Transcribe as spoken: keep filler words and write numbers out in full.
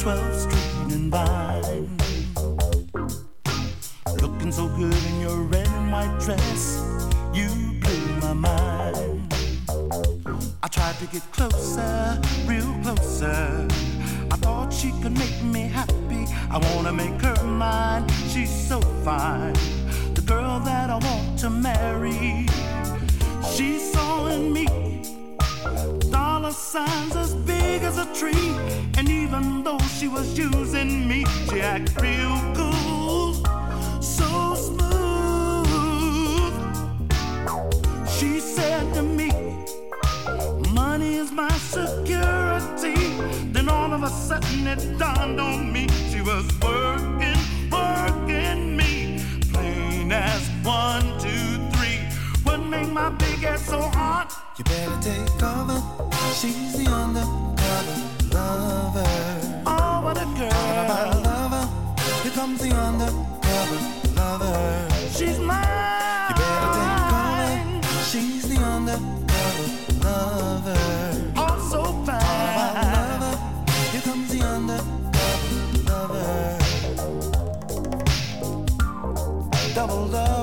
twelfth Street and Vine. Looking so good in your red and white dress, you blew my mind. I tried to get closer, real closer. I thought she could make me happy. I wanna make her mine. She's so fine, the girl that I want to marry. She saw in me dollar signs as big as a tree. And even though she was using me, she acted real cool, so smooth. She said to me, money is my security. Then all of a sudden it dawned on me, she was working, working me. Plain as one, two, three. What made my big head so hot? You better take cover. She's the undercover lover. Oh, what a girl. All about a lover. Here comes the undercover lover. She's mine. You better take cover. She's the undercover lover. Oh, so fine. All about a lover. Here comes the undercover lover. Double love.